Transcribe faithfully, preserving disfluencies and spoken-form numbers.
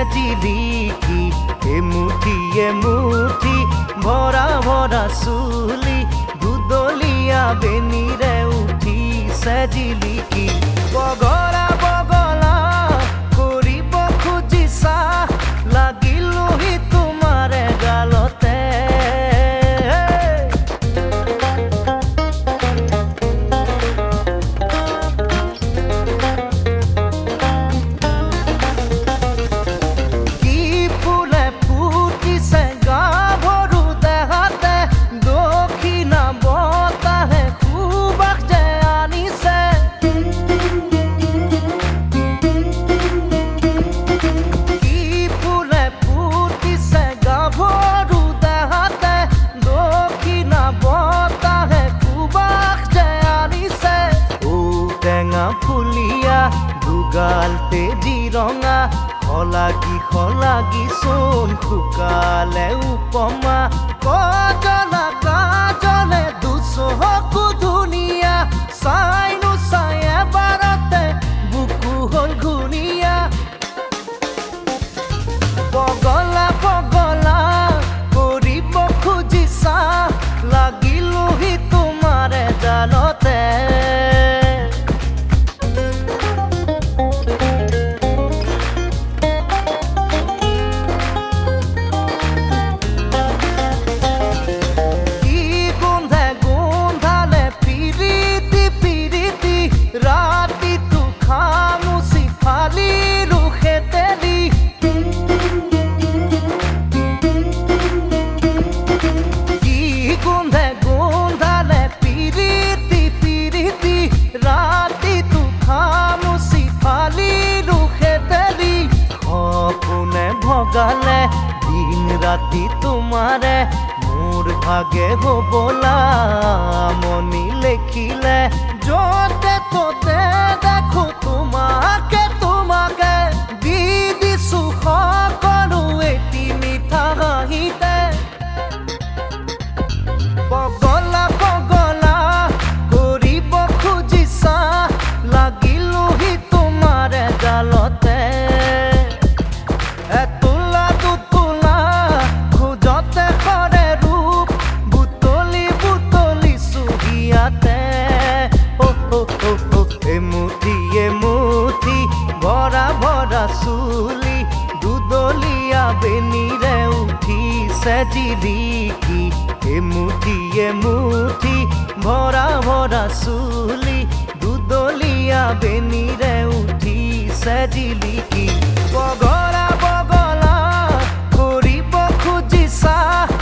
জিলিকি এমুঠি এমুঠি ভরা ভরা চুলি দুদলীয়া বেনিৰে উঠিছে জিলিকি বগলা বগলা কৰিব খুজিছা লাগিলোহি তোমাৰে গালতে ফুলিয়া দুগালতে জিৰঙা খলাগি খলাগি চোন শুকালে উপমা কজলা কাজলে দুচকু ধুনীয়া চাইনো চাই এবাৰতে বুকু হ'ল ঘূণীয়া বগলা বগলা কৰিব খুজিছা লাগিলোহি তোমাৰে জালতে গালে দিন ৰাতি তোমাৰে মোৰ ভাগে হবলা মনি লেখিলে যতে ততে দেখো তোমাকে তোমাকে দি দিছো সকলো এটি মিঠা হাঁহিতে বগলা বগলা কৰিব খুজিছা লাগিলোহি তোমাৰে জালতে এমুঠি এমুঠি ভৰা ভৰা চুলি দুদলীয়া বেনিৰে উঠিছে জিলিকি এমুঠি এমুঠি ভৰা ভৰা চুলি দুদলীয়া বেনিৰে উঠিছে জিলিকি বগলা বগলা কৰিব খুজিছা